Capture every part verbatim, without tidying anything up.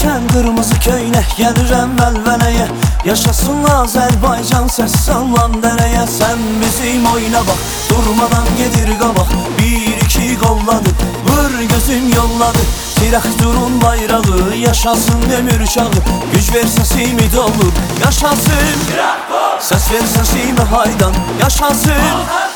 Giyərkən qırmızı köynək gəlirəm vəlvələyə. Yaşasın Azərbaycan, səs sallan dərəyə. Sən bizim oyuna bax, durmadan gedir qabaq. Bir iki qolladı, vur gözüm yolladı. Traktorun bayrağı, yaşasın ömür çağı. Güc ver səsimi dolur, yaşasın traktor. Səs ver səsimi haydan, yaşasın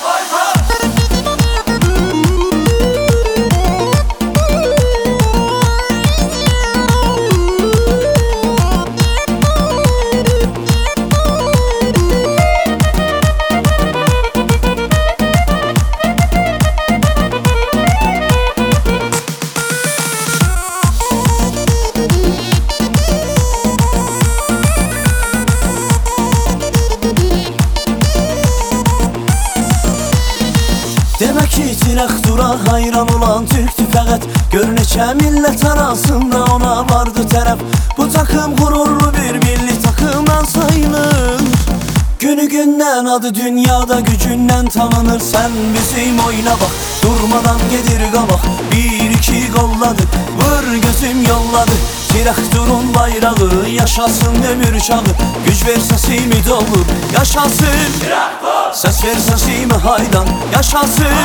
Demək ki, traktora hayran olan Türk'tü fəqət. Gör neçə millət arasında ona vardı tərəf. Bu takım qururlu bir milli takımdan sayılır. Günü gündən adı dünyada gücündən tanınır. Sən bizim oyuna bax, durmadan gedir qabaq. Bir iki qolladı, vur gözüm yolladı. Traktorun bayrağı, yaşasın ömür çağı. Güc ver səsimi dolur, yaşasın traktor. Səs ver səsimi haydan, yaşasın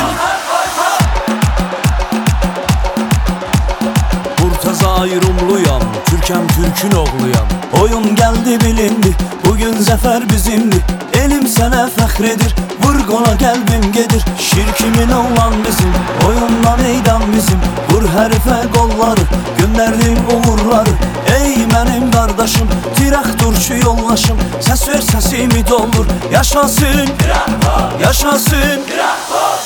Murtaza Rumluyam, Türkəm Türk'ün oğluyam. Oyun geldi bilindi, bugün zəfər bizimdir. Elim sənə fəxr edir, vur qola qəlbim gedir. Şirkimin olan bizim, oyunla meydan bizim. Vur hərifə qolları, göndərdim uğurları. Ey mənim qardaşım, traktorçu yoldaşım. Səs ver səsimi doldur, yaşasın traktor, yaşasın traktor.